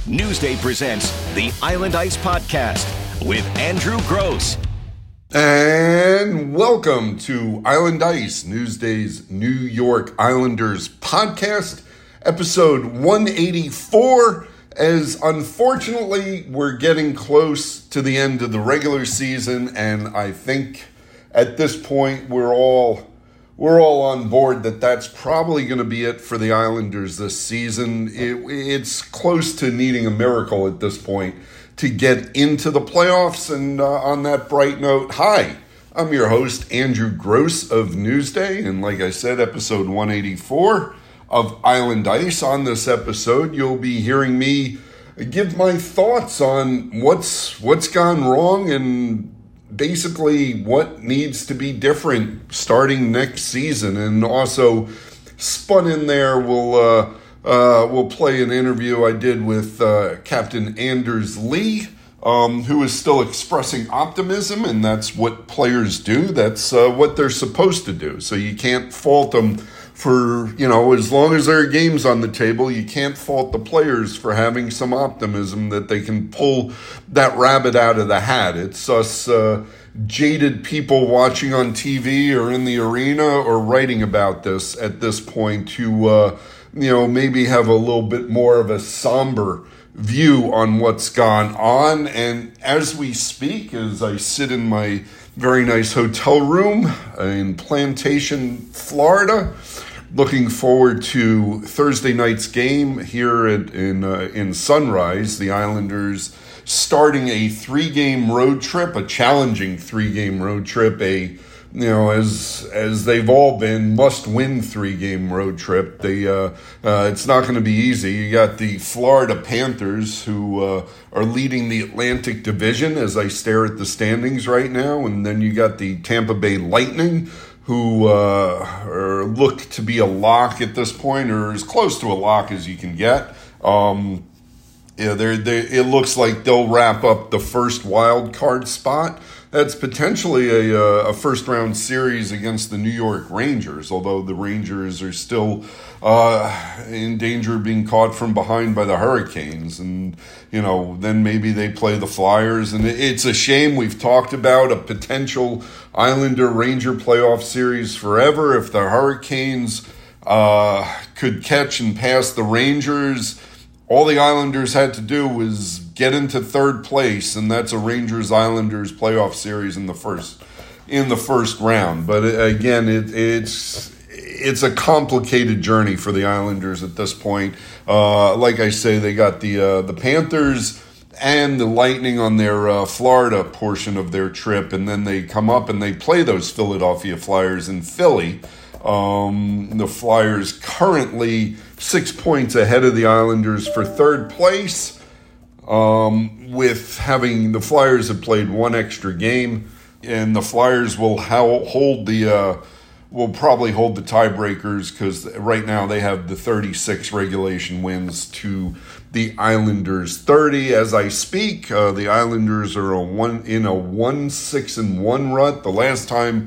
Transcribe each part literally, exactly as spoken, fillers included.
Newsday presents the Island Ice Podcast with Andrew Gross. And welcome to Island Ice, Newsday's New York Islanders podcast, episode one eighty-four, as unfortunately we're getting close to the end of the regular season, and I think at this point we're all we're all on board that that's probably going to be it for the Islanders this season. It, it's close to needing a miracle at this point to get into the playoffs. And uh, on that bright note, hi, I'm your host, Andrew Gross of Newsday. And like I said, episode one eighty-four of Island Ice. On this episode, you'll be hearing me give my thoughts on what's what's gone wrong and basically what needs to be different starting next season. And also spun in there, we'll uh, uh, we'll play an interview I did with uh, Captain Anders Lee, um, who is still expressing optimism, and that's what players do. That's uh, what they're supposed to do. So you can't fault them for, you know, as long as there are games on the table, you can't fault the players for having some optimism that they can pull that rabbit out of the hat. It's us uh, jaded people watching on T V or in the arena or writing about this at this point who, uh, you know, maybe have a little bit more of a somber view on what's gone on. And as we speak, as I sit in my very nice hotel room in Plantation, Florida, looking forward to Thursday night's game here at, in uh, in Sunrise. The Islanders starting a three-game road trip, a challenging three-game road trip, a you know as as they've all been must-win three-game road trip. They uh, uh, it's not going to be easy. You got the Florida Panthers who uh, are leading the Atlantic Division as I stare at the standings right now, and then you got the Tampa Bay Lightning, who uh, are, look to be a lock at this point, or as close to a lock as you can get. Um, yeah, they're, they it looks like they'll wrap up the first wild card spot. That's potentially a, a first-round series against the New York Rangers, although the Rangers are still uh, in danger of being caught from behind by the Hurricanes. And, you know, then maybe they play the Flyers. And it's a shame. We've talked about a potential Islander-Ranger playoff series forever. If the Hurricanes uh, could catch and pass the Rangers, all the Islanders had to do was get into third place, and that's a Rangers-Islanders playoff series in the first in the first round. But again, it, it's it's a complicated journey for the Islanders at this point. Uh, like I say, they got the uh, the Panthers and the Lightning on their uh, Florida portion of their trip, and then they come up and they play those Philadelphia Flyers in Philly. Um, the Flyers currently six points ahead of the Islanders for third place, um, with having the Flyers have played one extra game, and the Flyers will ho- hold the uh, will probably hold the tiebreakers because right now they have the thirty-six regulation wins to the Islanders thirty. As I speak, uh, the Islanders are a one in a one six and one rut. The last time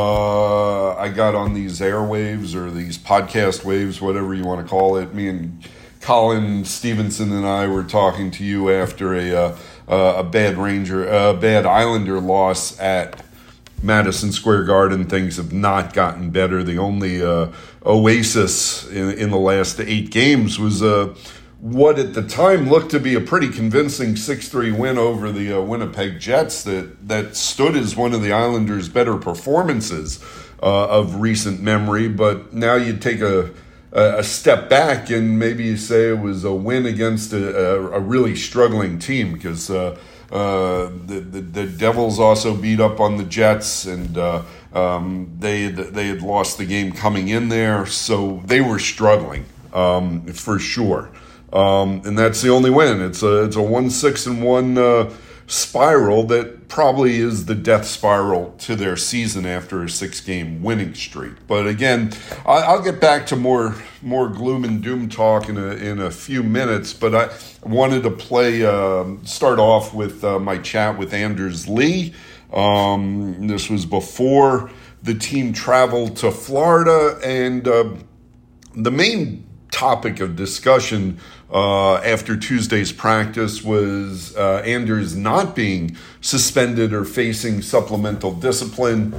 uh, I got on these airwaves or these podcast waves, whatever you want to call it, me and Colin Stevenson and I were talking to you after a uh, uh, a bad Ranger, a bad Islander loss at Madison Square Garden. Things have not gotten better. The only uh, oasis in, in the last eight games was uh, what at the time looked to be a pretty convincing six three win over the uh, Winnipeg Jets that, that stood as one of the Islanders' better performances uh, of recent memory. But now you take a, a step back and maybe you say it was a win against a, a, a really struggling team because uh, uh, the, the, the Devils also beat up on the Jets, and uh, um, they, had, they had lost the game coming in there, so they were struggling um, for sure. Um, and that's the only win. It's a it's a one six and one uh, spiral that probably is the death spiral to their season after a six game winning streak. But again, I, I'll get back to more more gloom and doom talk in a in a few minutes. But I wanted to play uh, start off with uh, my chat with Anders Lee. Um, this was before the team traveled to Florida, and uh, the main topic of discussion uh, after Tuesday's practice was uh, Anders not being suspended or facing supplemental discipline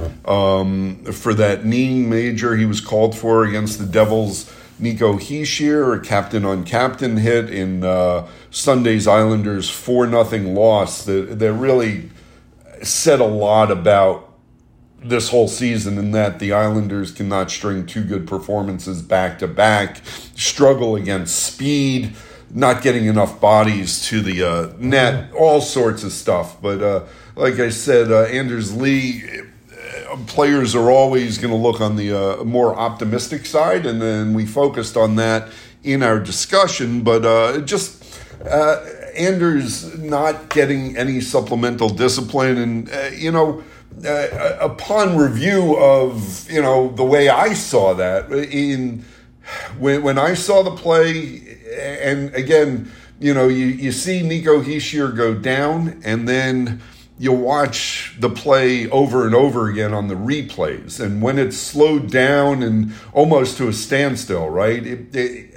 um, for that kneeing major he was called for against the Devils. Nico Hischier, a captain-on-captain hit in uh, Sunday's Islanders four nothing loss that, that really said a lot about this whole season, in that the Islanders cannot string two good performances back-to-back, struggle against speed, not getting enough bodies to the uh, net, all sorts of stuff. But uh, like I said, uh, Anders Lee, uh, players are always going to look on the uh, more optimistic side, and then we focused on that in our discussion. But uh, just uh, Anders not getting any supplemental discipline, and, uh, you know, Uh, upon review of, you know, the way I saw that, in when when I saw the play, and again, you know, you, you see Nico Hischier go down, and then you watch the play over and over again on the replays, and when it's slowed down and almost to a standstill, right, it, it,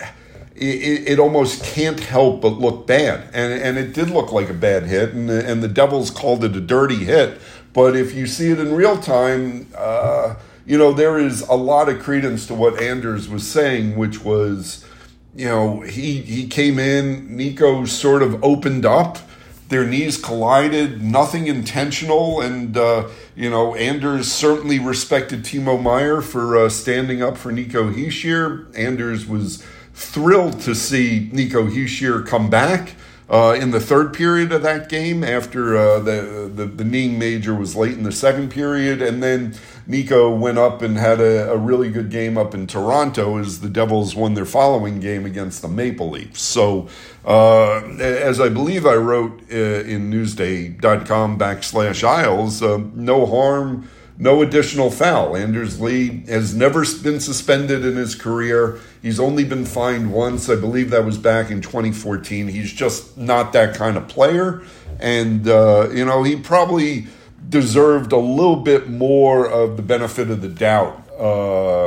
it, it almost can't help but look bad, and and it did look like a bad hit, and and the Devils called it a dirty hit. But if you see it in real time, uh, you know, there is a lot of credence to what Anders was saying, which was, you know, he, he came in, Nico sort of opened up, their knees collided, nothing intentional, and, uh, you know, Anders certainly respected Timo Meier for uh, standing up for Nico Hischier. Anders was thrilled to see Nico Hischier come back Uh, in the third period of that game, after uh, the, the the kneeing major was late in the second period, and then Nico went up and had a, a really good game up in Toronto as the Devils won their following game against the Maple Leafs. So, uh, as I believe I wrote uh, in Newsday.com backslash Isles, uh, no harm, no additional foul. Anders Lee has never been suspended in his career. He's only been fined once. I believe that was back in twenty fourteen. He's just not that kind of player. And, uh, you know, he probably deserved a little bit more of the benefit of the doubt uh,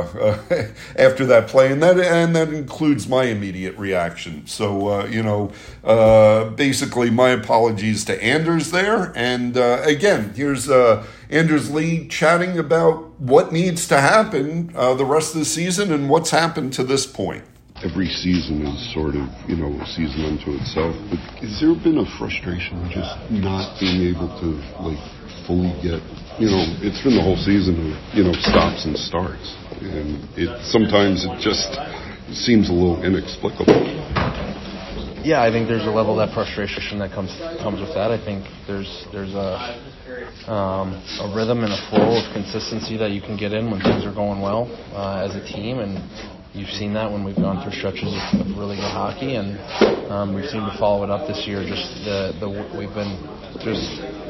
after that play. And that and that includes my immediate reaction. So, uh, you know, uh, basically my apologies to Anders there. And, uh, again, here's uh, Anders Lee chatting about what needs to happen uh, the rest of the season and what's happened to this point. Every season is sort of, you know, a season unto itself. But has there been a frustration just not being able to, like, fully get, you know, it's been the whole season of, you know, stops and starts. And it sometimes it just seems a little inexplicable. Yeah, I think there's a level of that frustration that comes comes with that. I think there's there's a um, a rhythm and a flow of consistency that you can get in when things are going well uh, as a team, and you've seen that when we've gone through stretches of, of really good hockey, and um, we've seemed to follow it up this year. Just the the we've been just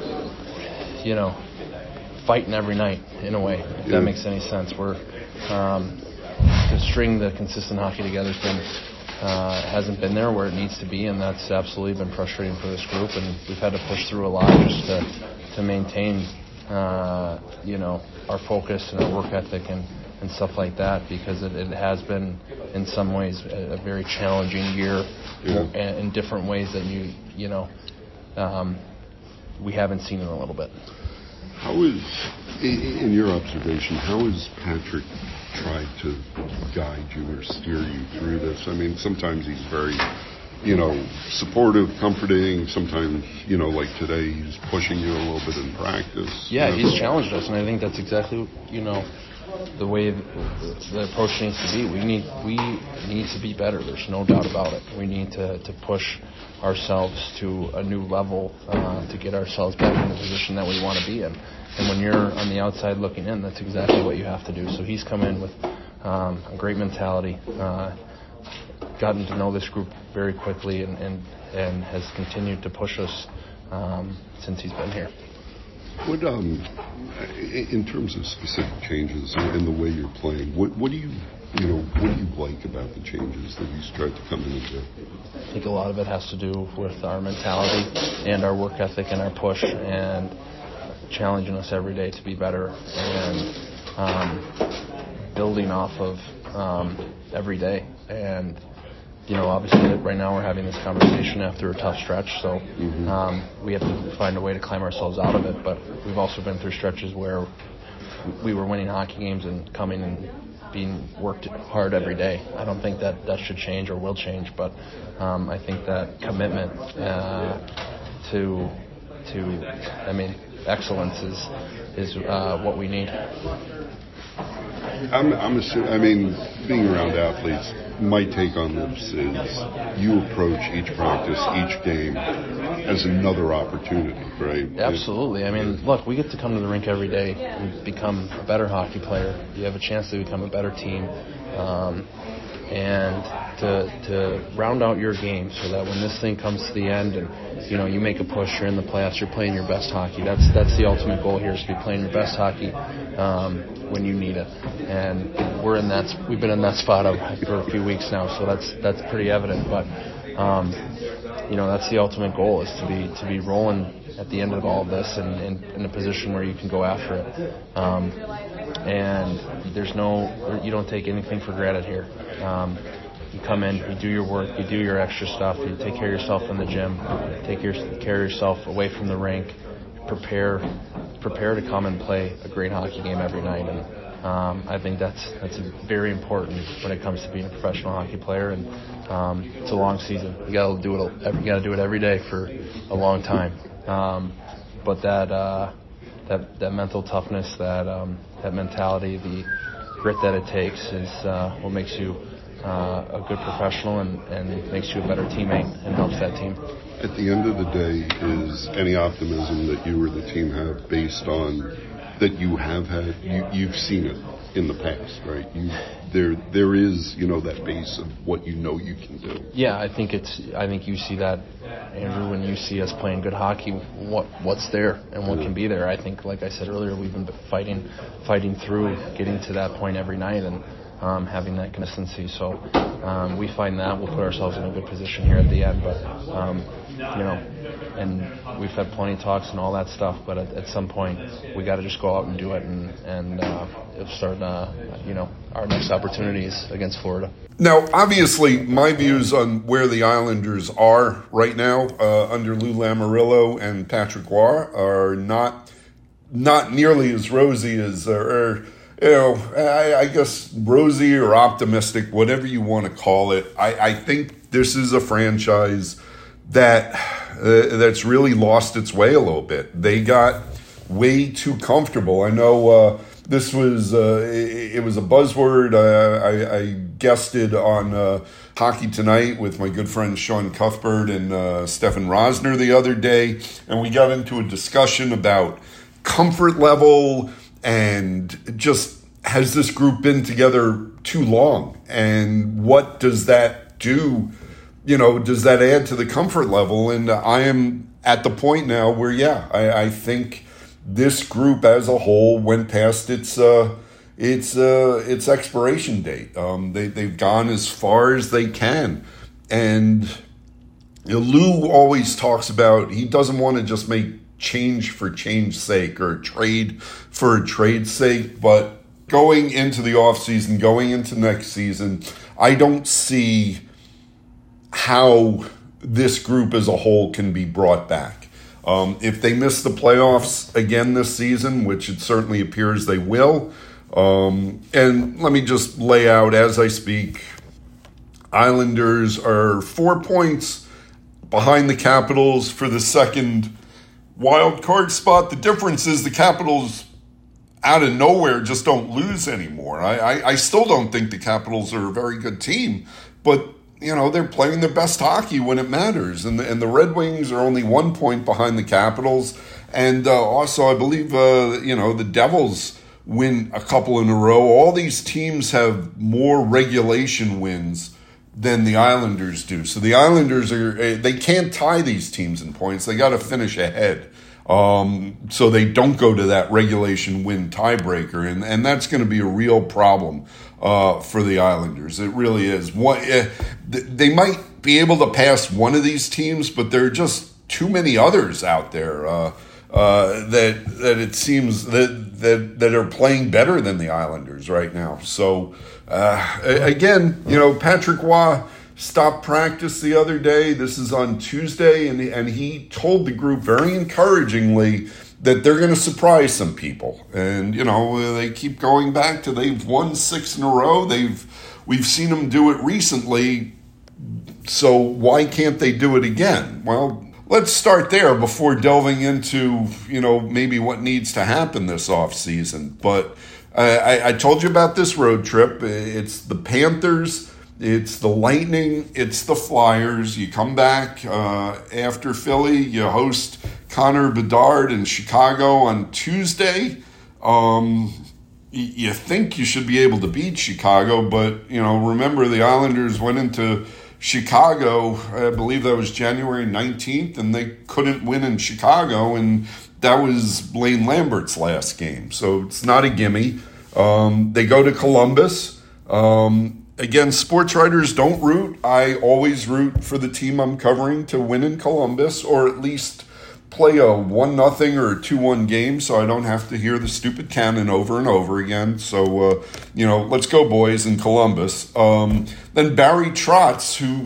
you know fighting every night in a way, if yeah. that makes any sense. We're um, to string the consistent hockey together has been. Uh, hasn't been there where it needs to be, and that's absolutely been frustrating for this group. And we've had to push through a lot just to to maintain, uh, you know, our focus and our work ethic and, and stuff like that, because it, it has been in some ways a, a very challenging year yeah. in different ways that you you know um, we haven't seen in a little bit. How is, in your observation, how is Patrick tried to guide you or steer you through this? I mean, sometimes he's very, you know, supportive, comforting. Sometimes, you know, like today, he's pushing you a little bit in practice. Yeah, you know? He's challenged us, and I think that's exactly, you know, the way the approach needs to be. We need we need to be better. There's no doubt about it. We need to, to push ourselves to a new level uh, to get ourselves back in the position that we want to be in. And when you're on the outside looking in, that's exactly what you have to do. So he's come in with um, a great mentality, uh, gotten to know this group very quickly, and, and, and has continued to push us um, since he's been here. What, um, in terms of specific changes in the way you're playing, what, what do you, you know, what do you like about the changes that he's tried to come in and do? I think a lot of it has to do with our mentality and our work ethic and our push and challenging us every day to be better and um, building off of um, every day. And, you know, obviously right now we're having this conversation after a tough stretch, so mm-hmm. um, we have to find a way to climb ourselves out of it. But we've also been through stretches where we were winning hockey games and coming and being worked hard every day. I don't think that that should change or will change, but um, I think that commitment uh, to, to, I mean, excellence is is uh, what we need. I'm, I'm assuming, I mean, being around athletes, my take on this is you approach each practice, each game as another opportunity, right? Absolutely. I mean, look, we get to come to the rink every day and become a better hockey player. You have a chance to become a better team. Um, and to to round out your game so that when this thing comes to the end and, you know, you make a push, you're in the playoffs, you're playing your best hockey. That's that's the ultimate goal here, is to be playing your best hockey um, when you need it. And we're in that. We've been in that spot of, for a few weeks now, so that's that's pretty evident. But um, you know, that's the ultimate goal, is to be to be rolling at the end of all of this and in, in a position where you can go after it. Um, and there's no, you don't take anything for granted here. Um, you come in, you do your work, you do your extra stuff, you take care of yourself in the gym, take your, care of yourself away from the rink, prepare prepare to come and play a great hockey game every night. And um, I think that's that's very important when it comes to being a professional hockey player. And um, it's a long season. You gotta do it. Every, you gotta do it every day for a long time. Um, but that uh, that that mental toughness, that um, that mentality, the grit that it takes is uh, what makes you uh, a good professional and, and makes you a better teammate and helps that team. At the end of the day, is any optimism that you or the team have based on that you have had, you, you've seen it in the past, right? You, there, there is, you know, that base of what you know you can do. Yeah, I think it's. I think you see that, Andrew, when you see us playing good hockey. What what's there and what can be there. I think, like I said earlier, we've been fighting, fighting through, getting to that point every night, and um, having that consistency. So um, we find that we'll put ourselves in a good position here at the end. But um, you know, and we've had plenty of talks and all that stuff. But at, at some point, we got to just go out and do it, and and uh, start. Uh, you know, our next opportunities against Florida. Now, obviously, my views on where the Islanders are right now uh, under Lou Lamoriello and Patrick Roy are not not nearly as rosy as, uh, or you know, I, I guess rosy or optimistic, whatever you want to call it. I, I think this is a franchise that uh, that's really lost its way a little bit. They got way too comfortable. I know. Uh, This was uh, it, it was a buzzword. Uh, I, I guested on uh, Hockey Tonight with my good friend Sean Cuthbert and uh, Stefan Rosner the other day, and we got into a discussion about comfort level and just, has this group been together too long, and what does that do? You know, does that add to the comfort level? And I am at the point now where, yeah, I, I think this group as a whole went past its uh, its uh, its expiration date. Um, they they've gone as far as they can, and you know, Lou always talks about he doesn't want to just make change for change's sake or trade for a trade's sake. But going into the offseason, going into next season, I don't see how this group as a whole can be brought back. Um, if they miss the playoffs again this season, which it certainly appears they will, um, and let me just lay out as I speak, Islanders are four points behind the Capitals for the second wild card spot. The difference is the Capitals out of nowhere just don't lose anymore. I, I, I still don't think the Capitals are a very good team, but you know, they're playing their best hockey when it matters. And the, and the Red Wings are only one point behind the Capitals. And uh, also, I believe, uh, you know, the Devils win a couple in a row. All these teams have more regulation wins than the Islanders do. So the Islanders, are they can't tie these teams in points. They got to finish ahead. Um, so they don't go to that regulation win tiebreaker. And, and that's going to be a real problem uh, for the Islanders. It really is. One, uh, they might be able to pass one of these teams, but there are just too many others out there. Uh, uh, that that it seems that, that that are playing better than the Islanders right now. So uh, again, you know, Patrick Roy stopped practice the other day. This is on Tuesday, and and he told the group very encouragingly that they're going to surprise some people. And you know, they keep going back to they've won six in a row. They've we've seen them do it recently. So why can't they do it again? Well, let's start there before delving into, you know, maybe what needs to happen this offseason. But I, I told you about this road trip. It's the Panthers, it's the Lightning, it's the Flyers. You come back uh, after Philly, you host Connor Bedard in Chicago on Tuesday. Um, you think you should be able to beat Chicago, but, you know, remember the Islanders went into Chicago, I believe that was January nineteenth, and they couldn't win in Chicago, and that was Lane Lambert's last game. So it's not a gimme. Um, they go to Columbus. Um, again, sports writers don't root. I always root for the team I'm covering to win in Columbus, or at least play a one nothing or a two one game so I don't have to hear the stupid cannon over and over again. So, uh, you know, let's go, boys, in Columbus. Um, then Barry Trotz, who,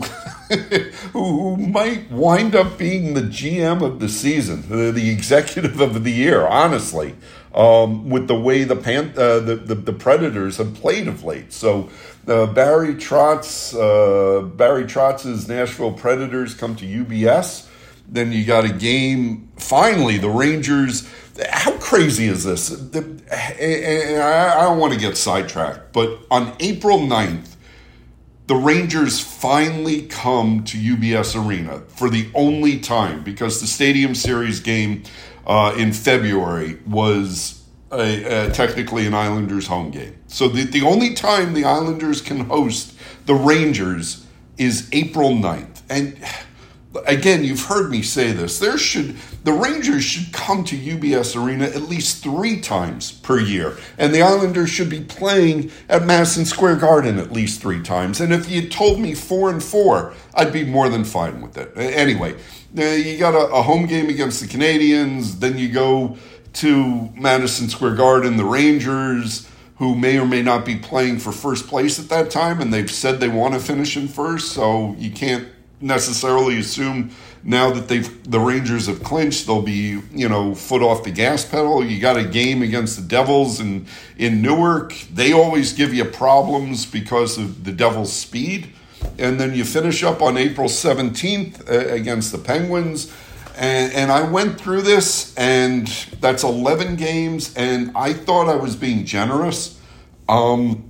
who might wind up being the G M of the season, the, the executive of the year, honestly, um, with the way the, Pan- uh, the, the the Predators have played of late. So uh, Barry Trotz, uh, Barry Trotz's Nashville Predators come to U B S. Then you got a game, finally, the Rangers. How crazy is this? The, and I don't want to get sidetracked, but on April ninth, the Rangers finally come to U B S Arena for the only time, because the Stadium Series game uh, in February was a, a, technically an Islanders home game. So the, the only time the Islanders can host the Rangers is April ninth. And again, you've heard me say this. There should the Rangers should come to U B S Arena at least three times per year, and the Islanders should be playing at Madison Square Garden at least three times. And if you told me four and four, I'd be more than fine with it. Anyway, you got a, a home game against the Canadiens, then you go to Madison Square Garden, the Rangers, who may or may not be playing for first place at that time, and they've said they want to finish in first, so you can't necessarily assume now that they've the Rangers have clinched they'll be, you know, foot off the gas pedal. You got a game against the Devils in in Newark. They always give you problems because of the Devils' speed. And then you finish up on April seventeenth uh, against the Penguins. And, and I went through this, and that's eleven games, and I thought I was being generous. Um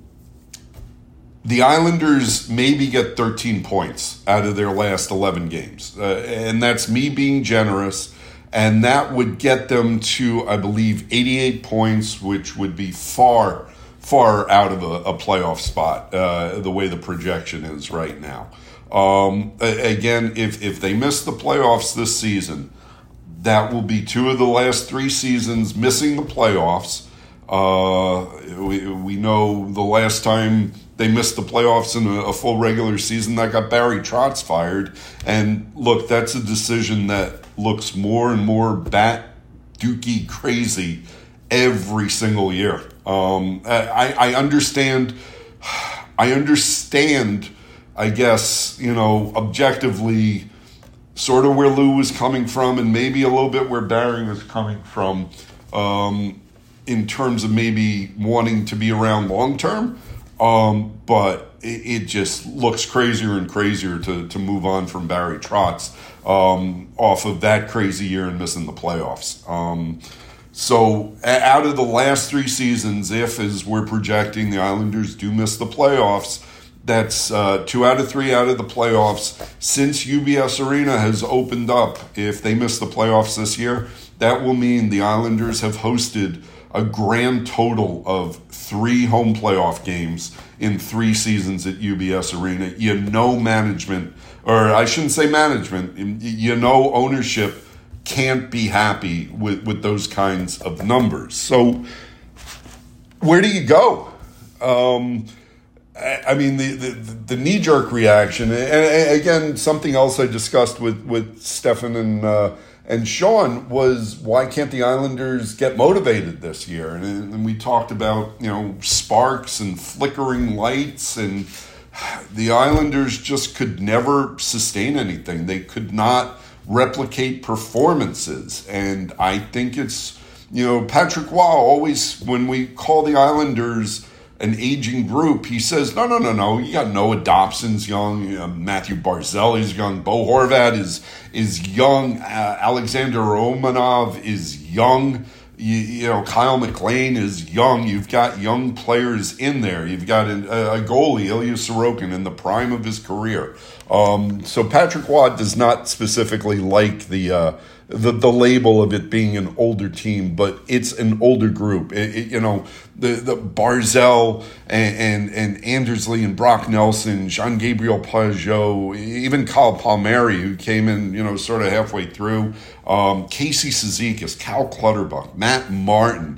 The Islanders maybe get thirteen points out of their last eleven games. Uh, and that's me being generous. And that would get them to, I believe, eighty-eight points, which would be far, far out of a, a playoff spot, uh, the way the projection is right now. Um, again, if, if they miss the playoffs this season, that will be two of the last three seasons missing the playoffs. Uh, we, we know the last time they missed the playoffs in a, a full regular season, that got Barry Trotz fired. And look, that's a decision that looks more and more bat dookie crazy every single year. Um, I, I understand, I understand, I guess, you know, objectively, sort of where Lou was coming from, and maybe a little bit where Barry was coming from, um, in terms of maybe wanting to be around long term. Um, but it, it just looks crazier and crazier to, to move on from Barry Trotz um, off of that crazy year and missing the playoffs. Um, so out of the last three seasons, if, as we're projecting, the Islanders do miss the playoffs, that's uh, two out of three out of the playoffs since U B S Arena has opened up. If they miss the playoffs this year, that will mean the Islanders have hosted a grand total of three home playoff games in three seasons at U B S Arena. You know management, or I shouldn't say management, you know ownership can't be happy with, with those kinds of numbers. So where do you go? Um, I mean, the, the, the knee-jerk reaction, and again, something else I discussed with, with Stefan and uh, and Sean was, why can't the Islanders get motivated this year? And, and we talked about, you know, sparks and flickering lights, and the Islanders just could never sustain anything. They could not replicate performances, and I think it's, you know, Patrick Roy always, when we call the Islanders an aging group, he says, no, no, no, no, you got Noah Dobson's young, you know, Matthew Barzali's young, Bo Horvat is is young, uh, Alexander Romanov is young, you, you know, Kyle McLean is young. You've got young players in there. You've got a, a goalie, Ilya Sorokin, in the prime of his career. Um, so Patrick Roy does not specifically like the uh, the the label of it being an older team, but it's an older group. It, it, you know, the the Barzal and, and and Anders Lee and Brock Nelson, Jean-Gabriel Pageau, even Kyle Palmieri, who came in, you know, sort of halfway through. Um, Casey Cizikas, Cal Clutterbuck, Matt Martin,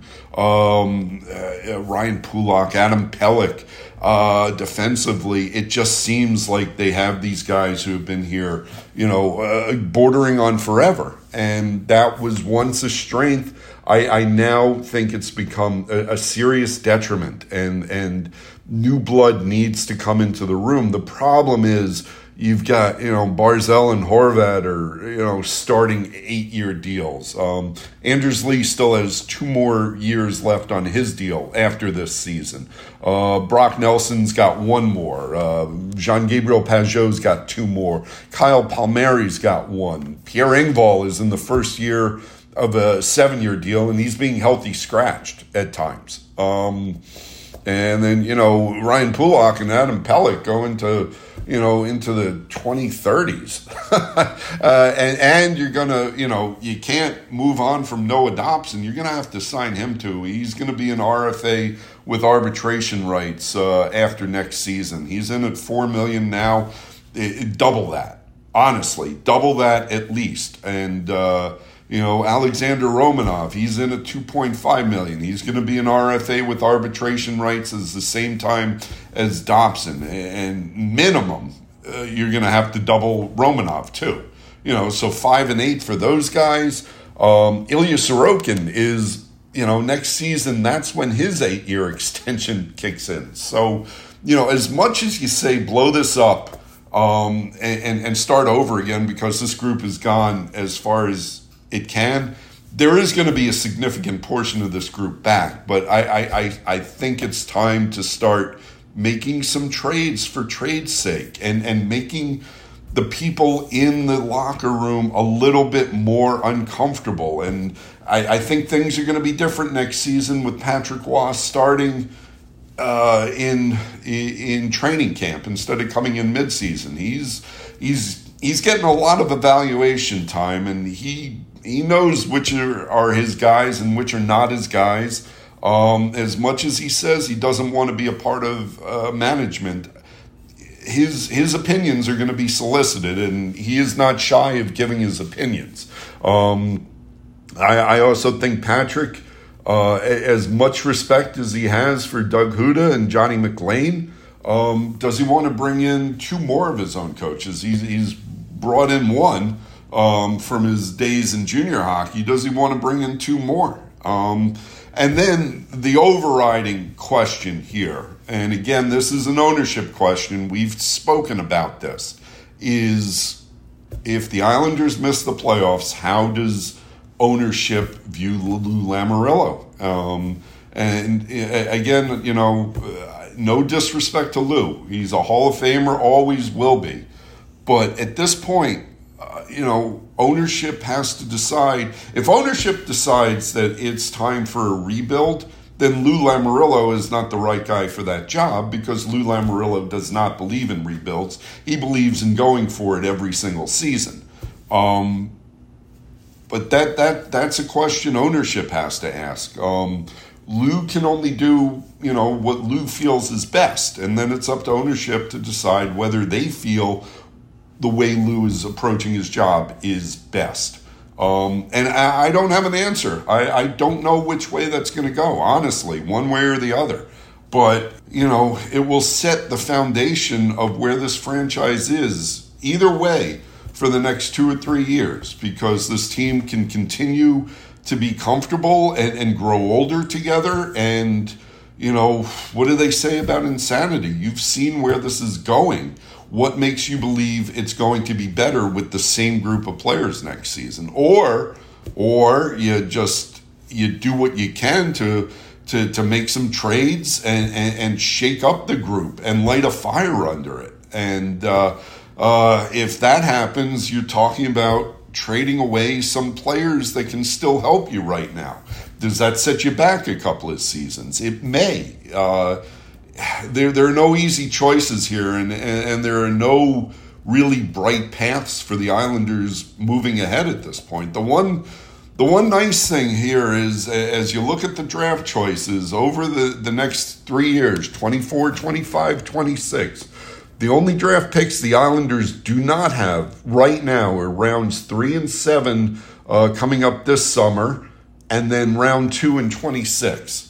um, uh, Ryan Pulock, Adam Pelech. Uh, defensively, it just seems like they have these guys who have been here, you know, uh, bordering on forever. And that was once a strength. I, I now think it's become a, a serious detriment, and, and new blood needs to come into the room. The problem is, you've got, you know, Barzal and Horvat are, you know, starting eight-year deals. Um, Anders Lee still has two more years left on his deal after this season. Uh, Brock Nelson's got one more. Uh, Jean-Gabriel Pageau's got two more. Kyle Palmieri's got one. Pierre Engvall is in the first year of a seven-year deal, and he's being healthy scratched at times. Um, and then, you know, Ryan Pulock and Adam Pelech go into, you know, into the twenty thirties. uh, and, and you're going to, you know, you can't move on from Noah Dobson. You're going to have to sign him too. He's going to be an R F A with arbitration rights uh, after next season. He's in at four million dollars now. It, it, double that, honestly. Double that at least. And, uh, you know, Alexander Romanov, he's in at two point five million dollars. He's going to be an R F A with arbitration rights at the same time as Dobson. And minimum, uh, you're going to have to double Romanov too. You know, so five and eight for those guys. Um, Ilya Sorokin is, you know, next season, that's when his eight-year extension kicks in. So, you know, as much as you say blow this up um, and, and, and start over again because this group has gone as far as it can, there is going to be a significant portion of this group back, but I, I, I, I think it's time to start making some trades for trade's sake, and, and making the people in the locker room a little bit more uncomfortable. And I, I think things are going to be different next season with Patrick Roy starting uh, in in training camp instead of coming in midseason. He's he's he's getting a lot of evaluation time, and he. He knows which are, are his guys and which are not his guys. Um, as much as he says he doesn't want to be a part of uh, management, his his opinions are going to be solicited, and he is not shy of giving his opinions. Um, I, I also think Patrick, uh, as much respect as he has for Doug Huda and Johnny McLean, um, does he want to bring in two more of his own coaches? He's, he's brought in one. Um, from his days in junior hockey. Does he want to bring in two more? Um, and then the overriding question here, and again, this is an ownership question, we've spoken about this, is if the Islanders miss the playoffs, how does ownership view Lou Lamoriello? Um, and again, you know, no disrespect to Lou. He's a Hall of Famer, always will be. But at this point, you know, ownership has to decide. If ownership decides that it's time for a rebuild, then Lou Lamoriello is not the right guy for that job, because Lou Lamoriello does not believe in rebuilds. He believes in going for it every single season. Um, but that that that's a question ownership has to ask. Um, Lou can only do, you know, what Lou feels is best, and then it's up to ownership to decide whether they feel the way Lou is approaching his job is best. Um, and I, I don't have an answer. I, I don't know which way that's going to go, honestly, one way or the other. but, you know, it will set the foundation of where this franchise is, either way, for the next two or three years, because this team can continue to be comfortable and, and grow older together. And, you know, what do they say about insanity? You've seen where this is going. What makes you believe it's going to be better with the same group of players next season? Or, or you just, you do what you can to to, to make some trades and, and, and shake up the group and light a fire under it. And uh, uh, if that happens, you're talking about trading away some players that can still help you right now. Does that set you back a couple of seasons? It may. Uh, there, there are no easy choices here, and, and, and there are no really bright paths for the Islanders moving ahead at this point. The one, the one nice thing here is, as you look at the draft choices over the, the next three years, twenty-four, twenty-five, twenty-six, the only draft picks the Islanders do not have right now are rounds three and seven uh, coming up this summer, and then round two and twenty-six.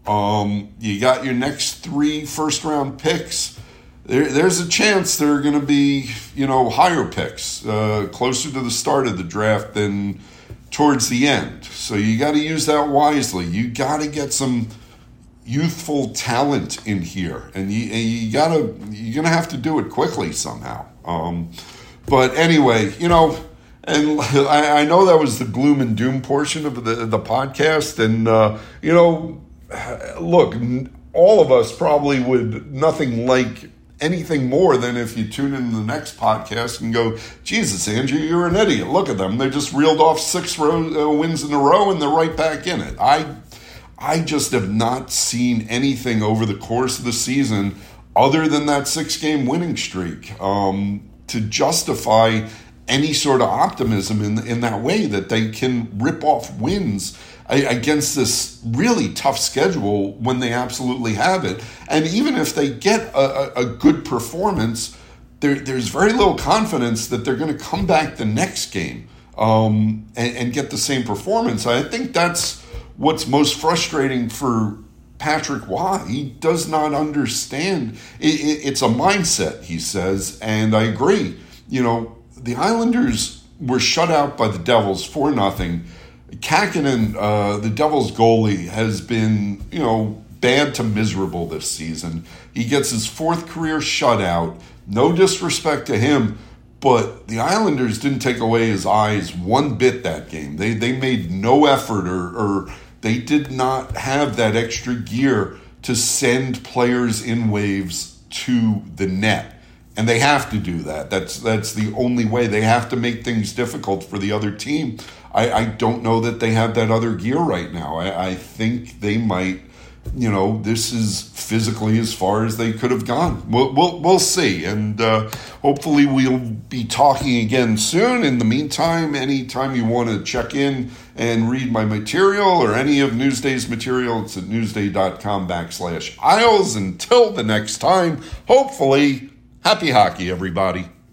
Um, you got your next three first-round picks. There, there's a chance there are going to be, you know, higher picks uh, closer to the start of the draft than towards the end. So you got to use that wisely. You got to get some youthful talent in here, and you, and you gotta you're gonna have to do it quickly somehow. Um, but anyway, you know. And I, I know that was the gloom and doom portion of the, the podcast. And, uh, you know, look, all of us probably would nothing like anything more than if you tune in the next podcast and go, Jesus, Andrew, you're an idiot. Look at them. They just reeled off six row, uh, wins in a row, and they're right back in it. I, I just have not seen anything over the course of the season other than that six-game winning streak um, to justify any sort of optimism in in that way that they can rip off wins against this really tough schedule when they absolutely have it. And even if they get a, a good performance, there, there's very little confidence that they're going to come back the next game um, and, and get the same performance. I think that's what's most frustrating for Patrick Waugh. He does not understand. It, it, it's a mindset, he says, and I agree. You know, the Islanders were shut out by the Devils four nothing. Kähkönen, uh, the Devils goalie, has been, you know, bad to miserable this season. He gets his fourth career shutout. No disrespect to him, but the Islanders didn't take away his eyes one bit that game. They they made no effort, or, or they did not have that extra gear to send players in waves to the net. And they have to do that. That's that's the only way. They have to make things difficult for the other team. I, I don't know that they have that other gear right now. I, I think they might, you know, this is physically as far as they could have gone. We'll we'll, we'll see. And uh, hopefully we'll be talking again soon. In the meantime, anytime you want to check in and read my material or any of Newsday's material, it's at newsday.com backslash Isles. Until the next time, hopefully, happy hockey, everybody.